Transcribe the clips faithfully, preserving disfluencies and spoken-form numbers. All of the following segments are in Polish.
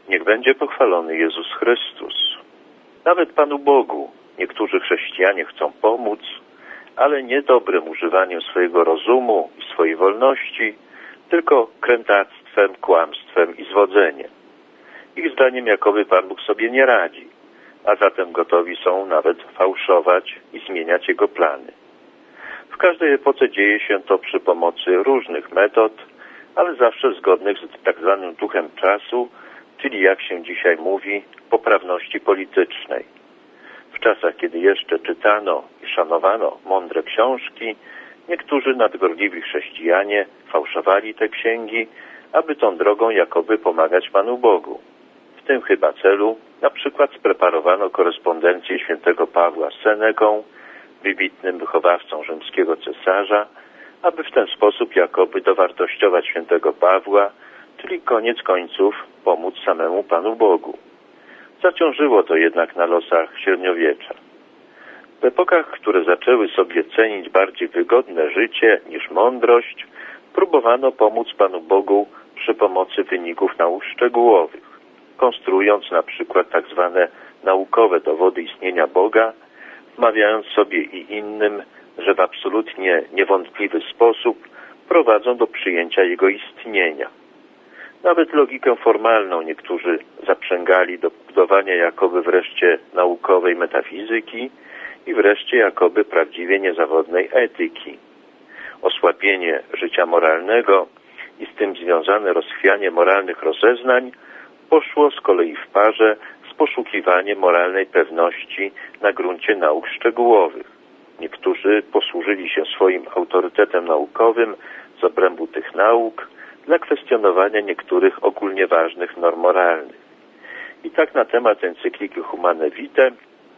Niech będzie pochwalony Jezus Chrystus. Nawet Panu Bogu niektórzy chrześcijanie chcą pomóc, ale nie dobrym używaniem swojego rozumu i swojej wolności, tylko krętactwem, kłamstwem i zwodzeniem. Ich zdaniem jakoby Pan Bóg sobie nie radzi, a zatem gotowi są nawet fałszować i zmieniać Jego plany. W każdej epoce dzieje się to przy pomocy różnych metod, ale zawsze zgodnych z tak zwanym duchem czasu, czyli jak się dzisiaj mówi, poprawności politycznej. W czasach, kiedy jeszcze czytano i szanowano mądre książki, niektórzy nadgorliwi chrześcijanie fałszowali te księgi, aby tą drogą jakoby pomagać Panu Bogu. W tym chyba celu na przykład spreparowano korespondencję świętego Pawła z Senegą, wybitnym wychowawcą rzymskiego cesarza, aby w ten sposób jakoby dowartościować świętego Pawła, czyli koniec końców pomóc samemu Panu Bogu. Zaciążyło to jednak na losach średniowiecza. W epokach, które zaczęły sobie cenić bardziej wygodne życie niż mądrość, próbowano pomóc Panu Bogu przy pomocy wyników nauk szczegółowych, konstruując na przykład tak zwane naukowe dowody istnienia Boga, wmawiając sobie i innym, że w absolutnie niewątpliwy sposób prowadzą do przyjęcia Jego istnienia. Nawet logikę formalną niektórzy zaprzęgali do budowania jakoby wreszcie naukowej metafizyki i wreszcie jakoby prawdziwie niezawodnej etyki. Osłabienie życia moralnego i z tym związane rozchwianie moralnych rozeznań poszło z kolei w parze z poszukiwaniem moralnej pewności na gruncie nauk szczegółowych. Niektórzy posłużyli się swoim autorytetem naukowym z obrębu tych nauk dla kwestionowania niektórych ogólnie ważnych norm moralnych. I tak na temat encykliki Humane Vitae,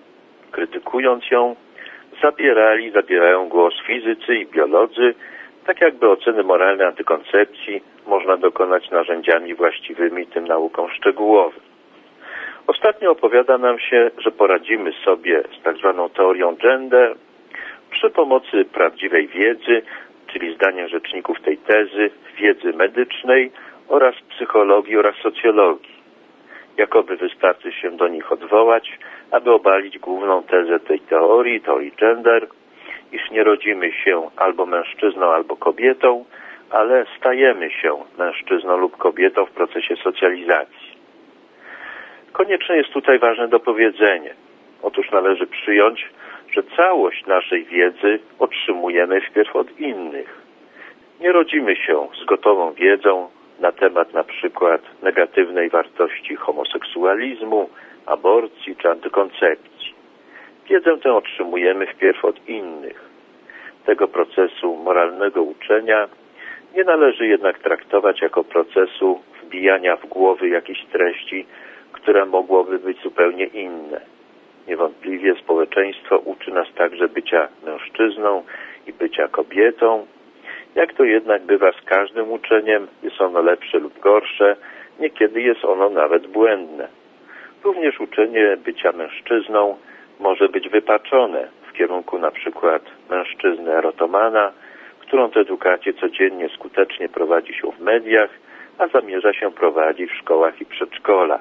krytykując ją, zabierali, zabierają głos fizycy i biolodzy, tak jakby oceny moralnej antykoncepcji można dokonać narzędziami właściwymi tym naukom szczegółowym. Ostatnio opowiada nam się, że poradzimy sobie z tak zwaną teorią gender przy pomocy prawdziwej wiedzy, czyli zdaniem rzeczników tej tezy, wiedzy medycznej oraz psychologii oraz socjologii. Jakoby wystarczy się do nich odwołać, aby obalić główną tezę tej teorii, teorii gender, iż nie rodzimy się albo mężczyzną, albo kobietą, ale stajemy się mężczyzną lub kobietą w procesie socjalizacji. Konieczne jest tutaj ważne dopowiedzenie. Otóż należy przyjąć, że całość naszej wiedzy otrzymujemy wpierw od innych. Nie rodzimy się z gotową wiedzą na temat na przykład negatywnej wartości homoseksualizmu, aborcji czy antykoncepcji. Wiedzę tę otrzymujemy wpierw od innych. Tego procesu moralnego uczenia nie należy jednak traktować jako procesu wbijania w głowy jakichś treści, które mogłoby być zupełnie inne. Niewątpliwie społeczeństwo uczy nas także bycia mężczyzną i bycia kobietą. Jak to jednak bywa z każdym uczeniem, jest ono lepsze lub gorsze, niekiedy jest ono nawet błędne. Również uczenie bycia mężczyzną może być wypaczone w kierunku na przykład mężczyzny erotomana, którą tę edukację codziennie skutecznie prowadzi się w mediach, a zamierza się prowadzić w szkołach i przedszkolach.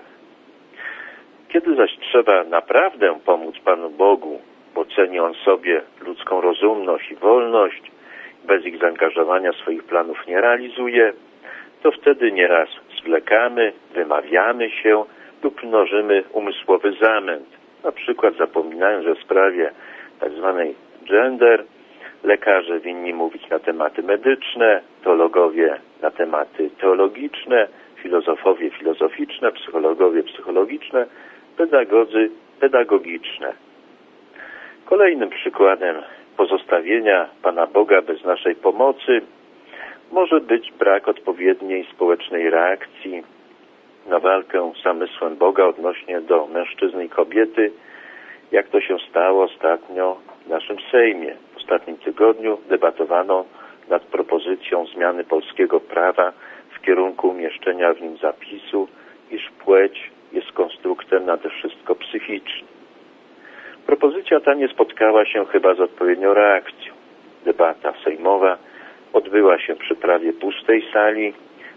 Kiedy zaś trzeba naprawdę pomóc Panu Bogu, bo ceni On sobie ludzką rozumność i wolność, bez ich zaangażowania swoich planów nie realizuje, to wtedy nieraz zwlekamy, wymawiamy się lub mnożymy umysłowy zamęt. Na przykład zapominając, że w sprawie tzw. gender lekarze winni mówić na tematy medyczne, teologowie na tematy teologiczne, filozofowie filozoficzne, psychologowie psychologiczne, pedagodzy pedagogiczne. Kolejnym przykładem pozostawienia Pana Boga bez naszej pomocy może być brak odpowiedniej społecznej reakcji na walkę z zamysłem Boga odnośnie do mężczyzny i kobiety, jak to się stało ostatnio w naszym Sejmie. W ostatnim tygodniu debatowano nad propozycją zmiany polskiego prawa w kierunku umieszczenia w nim zapisu, iż płeć jest konstruktem nade wszystko psychicznym. Propozycja ta nie spotkała się chyba z odpowiednią reakcją. Debata sejmowa odbyła się przy prawie pustej sali,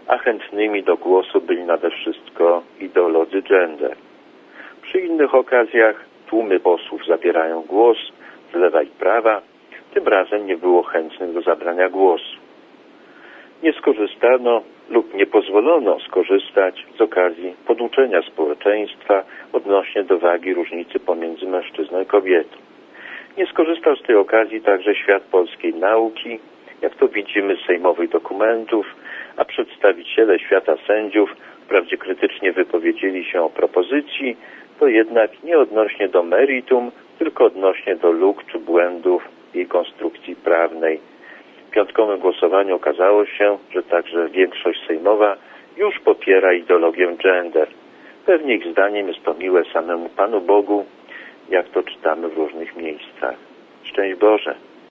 a chętnymi do głosu byli nade wszystko ideolodzy gender. Przy innych okazjach tłumy posłów zabierają głos z lewa i prawa, tym razem nie było chętnych do zabrania głosu. Nie skorzystano lub nie pozwolono skorzystać z okazji poduczenia społeczeństwa odnośnie do wagi różnicy pomiędzy mężczyzną i kobietą. Nie skorzystał z tej okazji także świat polskiej nauki, jak to widzimy z sejmowych dokumentów, a przedstawiciele świata sędziów wprawdzie krytycznie wypowiedzieli się o propozycji, to jednak nie odnośnie do meritum, tylko odnośnie do luk czy błędów jej konstrukcji prawnej. W piątkowym głosowaniu okazało się, że także większość sejmowa już popiera ideologię gender. Pewnie ich zdaniem jest to miłe samemu Panu Bogu, jak to czytamy w różnych miejscach. Szczęść Boże!